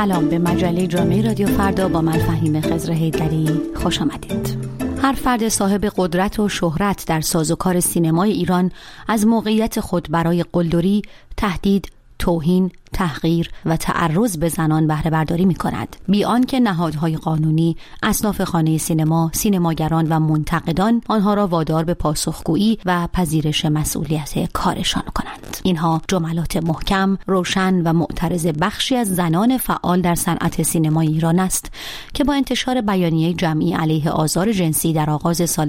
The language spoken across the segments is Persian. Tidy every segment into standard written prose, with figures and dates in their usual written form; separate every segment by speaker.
Speaker 1: سلام، به مجله جامعه رادیو فردا با من فهیم خضر حیدری خوش آمدید. هر فرد صاحب قدرت و شهرت در سازوکار سینمای ایران از موقعیت خود برای قلدری، تهدید، توهین، تحقیر و تعرض به زنان بهره برداری می کند، بی آنکه نهادهای قانونی، اصناف خانه سینما، سینماگران و منتقدان آنها را وادار به پاسخگویی و پذیرش مسئولیت کارشان کنند. اینها جملات محکم، روشن و معترض بخشی از زنان فعال در صنعت سینمای ایران است که با انتشار بیانیه جمعی علیه آزار جنسی در آغاز سال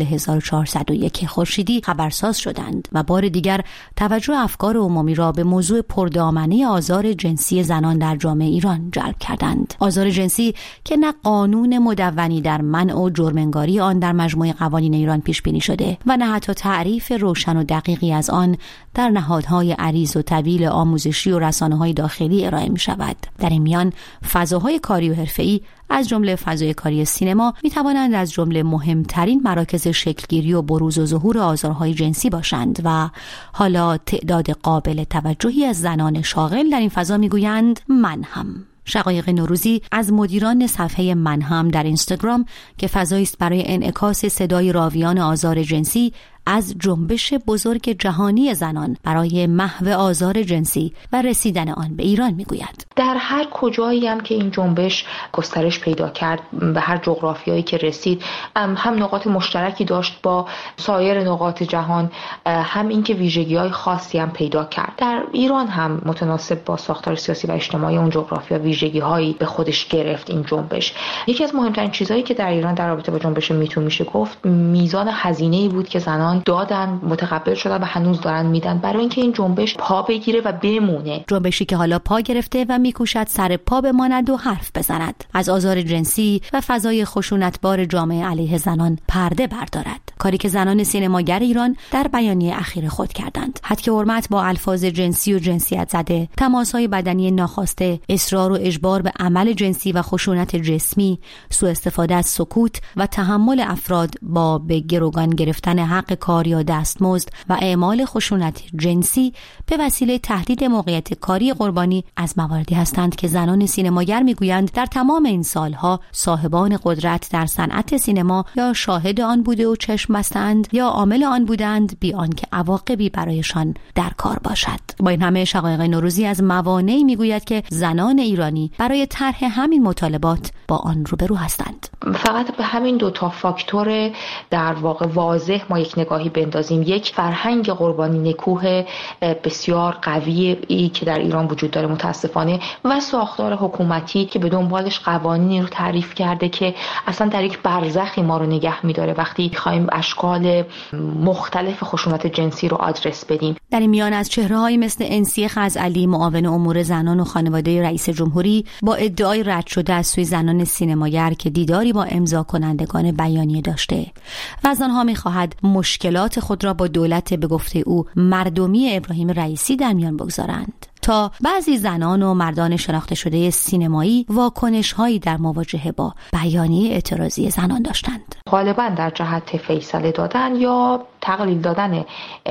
Speaker 1: 1401 خورشیدی خبرساز شدند و بار دیگر توجه افکار عمومی را به موضوع پردامنه آزار جنسی زنان در جامعه ایران جلب کردند. آزار جنسی که نه قانون مدونی در منع و جرم‌انگاری آن در مجموع قوانین ایران پیش بینی شده و نه حتی تعریف روشن و دقیقی از آن در نهادهای عریض و طویل آموزشی و رسانه‌های داخلی ارائه می شود. در این میان فضاهای کاری و حرفه‌ای از جمله فضای کاری سینما می توانند از جمله مهمترین مراکز شکلگیری و بروز و ظهور آزارهای جنسی باشند و حالا تعداد قابل توجهی از زنان شاغل در این فضا می گویند من هم. شقایق نوروزی از مدیران صفحه من هم در اینستاگرام که فضایی است برای انعکاس صدای راویان آزار جنسی از جنبش بزرگ جهانی زنان برای محو آزار جنسی و رسیدن آن به ایران میگوید.
Speaker 2: در هر کجایی هم که این جنبش گسترش پیدا کرد، به هر جغرافیایی که رسید، هم نقاط مشترکی داشت با سایر نقاط جهان، هم اینکه ویژگی‌های خاصی هم پیدا کرد. در ایران هم متناسب با ساختار سیاسی و اجتماعی اون جغرافیا ویژگی‌هایی به خودش گرفت این جنبش. یکی از مهمترین چیزهایی که در ایران در رابطه با جنبش میتون میشه گفت، میزان هزینه‌ای بود که زنان دادن، متقبل شدن و هنوز دارن میدن برای اینکه این جنبش پا بگیره و بمونه.
Speaker 1: جنبشی که حالا پا گرفته و میکوشد سر پا بماند و حرف بزند، از آزار جنسی و فضای خشونتبار جامعه علیه زنان پرده بردارد. کاری که زنان سینماگر ایران در بیانیه اخیر خود کردند. حد حرمت با الفاظ جنسی و جنسیت زده، تماس‌های بدنی ناخواسته، اصرار و اجبار به عمل جنسی و خشونت جسمی، سوء استفاده از سکوت و تحمل افراد با به گروگان گرفتن حق کار یا دستمزد و اعمال خشونت جنسی به وسیله تهدید موقعیت کاری قربانی از مواردی هستند که زنان سینماگر میگویند در تمام این سالها صاحبان قدرت در صنعت سینما یا شاهد آن بوده و چشم بستند یا عامل آن بودند، بی آنکه عواقبی برایشان در کار باشد. با این همه شقایق نوروزی از موانعی میگوید که زنان ایرانی برای طرح همین مطالبات با آن روبرو هستند.
Speaker 2: فقط به همین دو تا فاکتور در واقع واضح ما یک نگاهی بندازیم. یک، فرهنگ قربانی نکوه بسیار قوی که در ایران وجود داره متاسفانه، و ساختار حکومتی که به دنبالش قوانینی رو تعریف کرده که اصلا در یک برزخی ما رو نگه می‌داره وقتی می‌خوایم اشکال مختلف خشونت جنسی رو آدرس بدیم.
Speaker 1: در این میان از چهره‌هایی مثل انسی خزعلی، معاون امور زنان و خانواده رئیس جمهوری، با ادعای رد شده از سوی زنان سینماگر که دیداری با امضا کنندگان بیانیه داشته و از آنها می‌خواهد مشکلات خود را با دولت به گفته او مردمی ابراهیم رئیسی در میان بگذارند، تا بعضی زنان و مردان شناخته شده سینمایی واکنش‌هایی در مواجهه با بیانیه اعتراضی زنان داشتند.
Speaker 2: غالباً در جهت فیصله دادن یا تقلیل دادن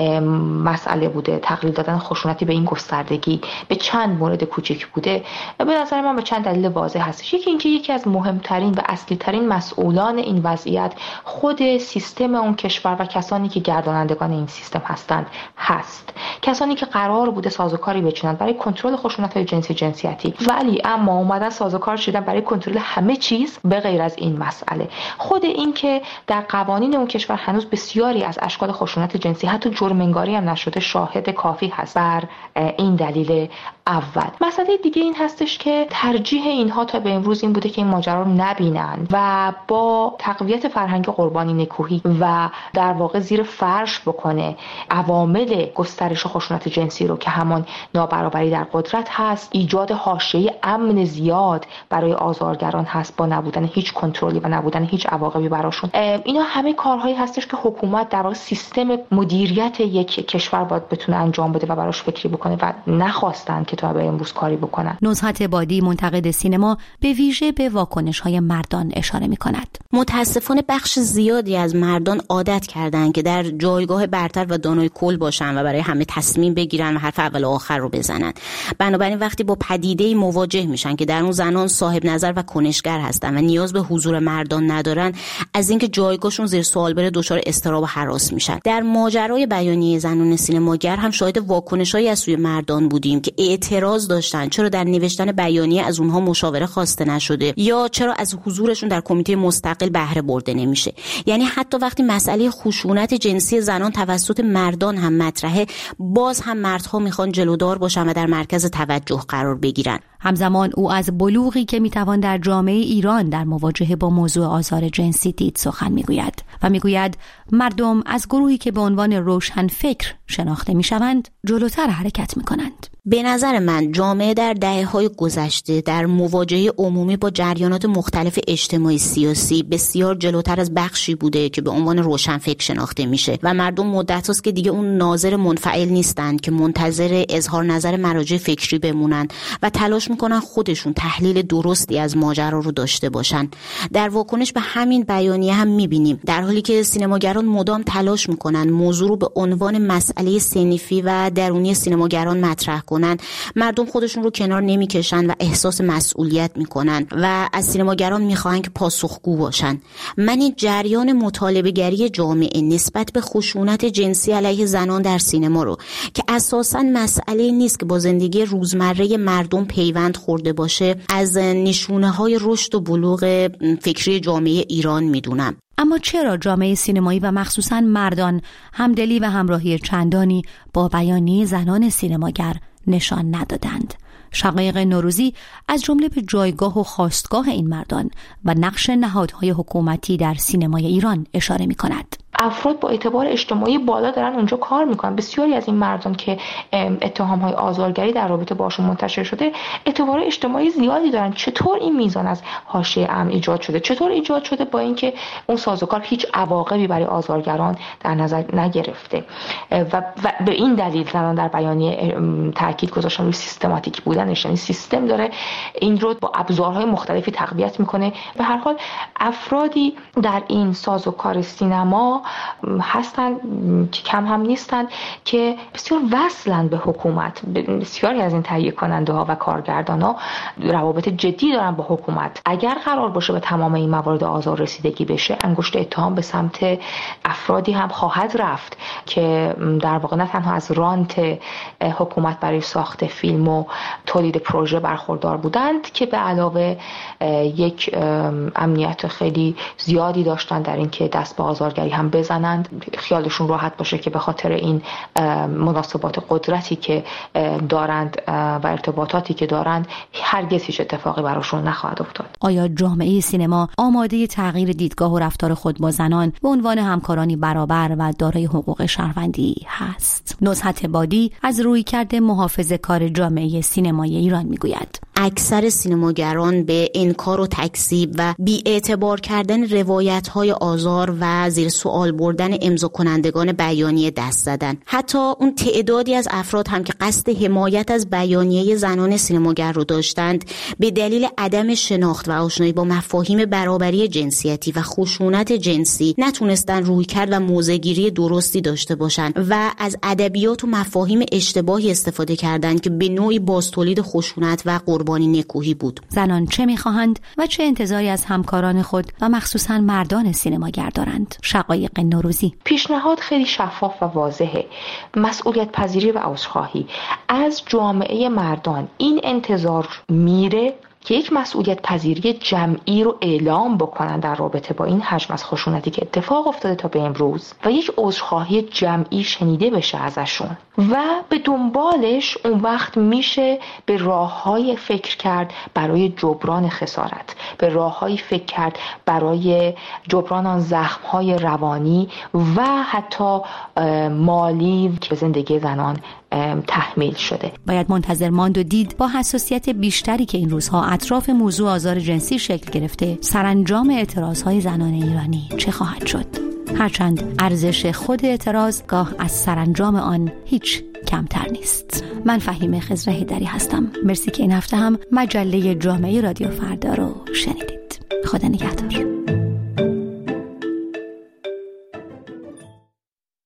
Speaker 2: مسئله بوده، تقلیل دادن خشونتی به این گستردگی به چند مورد کوچک بوده. به نظر من به چند دلیل واضح هستش. اینکه یکی از مهمترین و اصلی ترین مسئولان این وضعیت خود سیستم اون کشور و کسانی که گردانندگان این سیستم هست. کسانی که قرار بوده سازوکاری بچینن برای کنترل خشونت‌های جنسیتی، ولی اما اومدن سازوکار شدن برای کنترل همه چیز به غیر از این مسئله. خود این که در قوانین اون کشور هنوز بسیاری از اشکال خشونت جنسی حتی جرم‌انگاری هم نشده شاهد کافی هست بر این دلیل اول. مسئله دیگه این هستش که ترجیح اینها تا به امروز این بوده که این ماجرا رو نبینن و با تقویت فرهنگ قربانی نکوهی و در واقع زیر فرش بکنه عوامل گسترش خشونت جنسی رو که همان نابرابری در قدرت هست، ایجاد حاشیه امن زیاد برای آزارگران هست با نبودن هیچ کنترلی و نبودن هیچ عواقبی براشون. اینا همه کارهایی هستش که حکومت در واقع سیستم مدیریت یک کشور باید بتونه انجام بده و براش فکری بکنه و نخواستن که تا به امروز کاری بکنن.
Speaker 1: نزهت بادی منتقد سینما به ویژه به واکنش‌های مردان اشاره می‌کند.
Speaker 3: متاسفانه بخش زیادی از مردان عادت کردن که در جایگاه برتر و دانای کل باشن و برای همه تصمیم بگیرن و حرف اول و آخر رو بزنن. میکنن. بنابراین وقتی با پدیده‌ای مواجه میشن که در اون زنان صاحب نظر و کنشگر هستن و نیاز به حضور مردان ندارن، از اینکه جایگاهشون زیر سوال بره دچار اضطراب و هراس میشن. در ماجرای بیانیه زنان سینماگر هم شاهد واکنشایی از سوی مردان بودیم که اعتراض داشتن چرا در نوشتن بیانیه از اونها مشاوره خواسته نشده یا چرا از حضورشون در کمیته مستقل بهره برده نمیشه. یعنی حتی وقتی مسئله خشونت جنسی زنان توسط مردان هم مطرحه، باز هم مردها میخوان جلودار باشن و در مرکز توجه قرار بگیرن.
Speaker 1: همزمان او از بلوغی که میتوان در جامعه ایران در مواجهه با موضوع آزار جنسی دید سخن میگوید و میگوید مردم از گروهی که به عنوان روشن فکر شناخته میشوند جلوتر حرکت میکنند.
Speaker 3: به نظر من جامعه در دهه‌های گذشته در مواجهه عمومی با جریانات مختلف اجتماعی سیاسی بسیار جلوتر از بخشی بوده که به عنوان روشنفکر شناخته میشه و مردم مدت هاست که دیگه اون ناظر منفعل نیستند که منتظر اظهار نظر مراجع فکری بمونن و تلاش میکنن خودشون تحلیل درستی از ماجرا رو داشته باشن. در واکنش به همین بیانیه هم میبینیم در حالی که سینماگران مدام تلاش میکنن موضوع رو به عنوان مسئله صنفی و درونی سینماگران مطرح کنن، مردم خودشون رو کنار نمیکشن و احساس مسئولیت میکنن و از سینماگران میخواهن که پاسخگو باشن. من این جریان مطالبه‌گری جامعه نسبت به خشونت جنسی علیه زنان در سینما رو که اساساً مسئله نیست که با زندگی روزمره مردم پیوند خورده باشه، از نشونه‌های رشد و بلوغ فکری جامعه ایران میدونم.
Speaker 1: اما چرا جامعه سینمایی و مخصوصاً مردان همدلی و همراهی چندانی با بیانیه زنان سینماگر نشان ندادند؟ شقایق نوروزی از جمله به جایگاه و خواستگاه این مردان و نقش نهادهای حکومتی در سینمای ایران اشاره می‌کند.
Speaker 2: افراد با اعتبار اجتماعی بالا دارن اونجا کار میکنن. بسیاری از این مردان که اتهام‌های آزارگری در رابطه باشون منتشر شده اعتبار اجتماعی زیادی دارن. چطور این میزان از حاشیه امن ایجاد شده؟ چطور ایجاد شده با اینکه اون سازوکار هیچ عواقبی برای آزارگران در نظر نگرفته و به این دلیل زنان در بیانیه تاکید گذاشتن روی سیستماتیک بودنش، یعنی سیستم داره این رو با ابزارهای مختلفی تقویت میکنه. به هر حال افرادی در این سازوکار سینما هستند که کم هم نیستند که بسیار وصلند به حکومت. بسیاری از این تهیه کننده ها و کارگردان ها روابط جدی دارن با حکومت. اگر قرار باشه به تمام این موارد آزار رسیدگی بشه، انگشت اتهام به سمت افرادی هم خواهد رفت که در واقع نه تنها از رانت حکومت برای ساخت فیلم و تولید پروژه برخوردار بودند که به علاوه یک امنیت خیلی زیادی داشتن در اینکه دست به آزارگری هم بزنند، خیالشون راحت باشه که به خاطر این مناسبات قدرتی که دارند و ارتباطاتی که دارند هرگز هیچ اتفاقی براشون نخواهد افتاد.
Speaker 1: آیا جامعه سینما آماده تغییر دیدگاه و رفتار خود با زنان به عنوان همکارانی برابر و دارای حقوق شهروندی هست؟ نزهت بادی از رویکرد محافظه‌کار جامعه سینمای ایران میگوید
Speaker 3: اکثر سینماگران به انکار و تکذیب و بی‌اعتبار کردن روایت‌های آزار و زیر سوال بردن امضا کنندگان بیانیه دست زدن. حتی اون تعدادی از افراد هم که قصد حمایت از بیانیه زنان سینماگر رو داشتند، به دلیل عدم شناخت و آشنایی با مفاهیم برابری جنسیتی و خشونت جنسی نتونستن رویکرد و موضع‌گیری درستی داشته باشند و از ادبیات و مفاهیم اشتباهی استفاده کردند که به نوعی بازتولید خشونت و قربانی نکوهی بود.
Speaker 1: زنان چه می‌خواهند و چه انتظاری از همکاران خود و مخصوصاً مردان سینماگر دارند؟ شقایق نوروزی.
Speaker 2: پیشنهاد خیلی شفاف و واضحه. مسئولیت پذیری و عذرخواهی از جامعه مردان. این انتظار میره که یک مسئولیت پذیری جمعی رو اعلام بکنن در رابطه با این حجم از خشونتی که اتفاق افتاده تا به امروز و یک عذرخواهی جمعی شنیده بشه ازشون و به دنبالش اون وقت میشه به راههای فکر کرد برای جبران خسارت، به راههای فکر کرد برای جبران آن زخمهای روانی و حتی مالی که به زندگی زنان تحمیل شده.
Speaker 1: باید منتظر ماند و دید با حساسیت بیشتری که این روزها اطراف موضوع آزار جنسی شکل گرفته سرانجام اعتراضهای زنان ایرانی چه خواهد شد. هرچند ارزش خود اعتراض گاه از سرانجام آن هیچ کمتر نیست. من فهیمه خضر حیدری هستم. مرسی که این هفته هم مجله جامعه رادیو فردا رو شنیدید. خدا نگهدار.